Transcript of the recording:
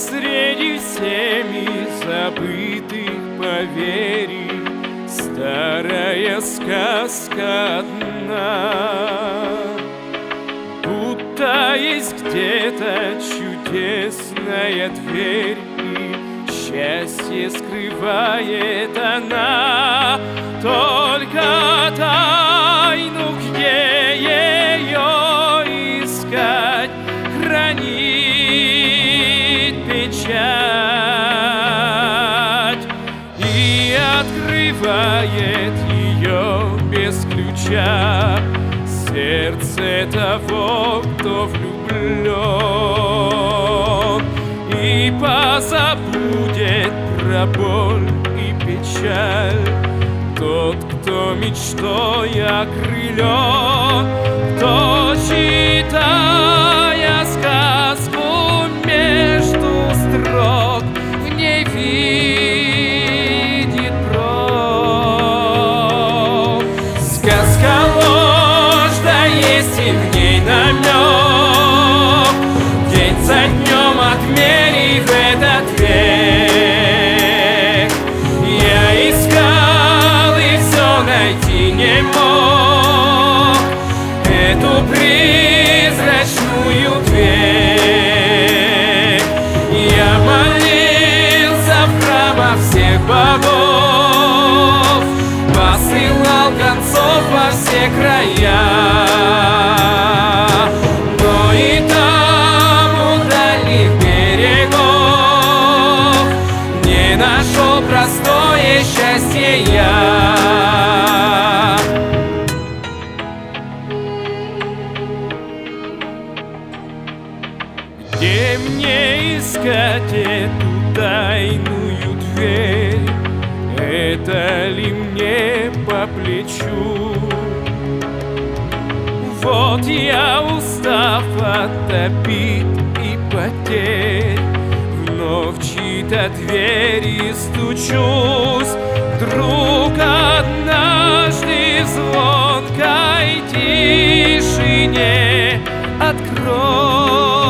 Среди всеми забытых поверий старая сказка одна, будто есть где-то чудесная дверь, и счастье скрывает она. Только тайну, где ее искать, хранит печать и открывает ее без ключа сердце того, кто влюблен, и позабудет про боль и печаль тот, кто мечтой окрылен, кто, читая сказку между строк, в ней видит прок. Сказка ложь, да есть и в ней намек, день за днем отмерив этот век. Я искал и все найти не мог эту призрачную дверь. Я молился в храмах всех богов, посылал гонцов во все края, но и там у дальних берегов не нашел простое счастье я. Где мне искать эту тайную дверь? Это ли мне по плечу? Вот я, устав от обид и потерь, вновь в чьи-то двери стучусь. Вдруг однажды в звонкой тишине открой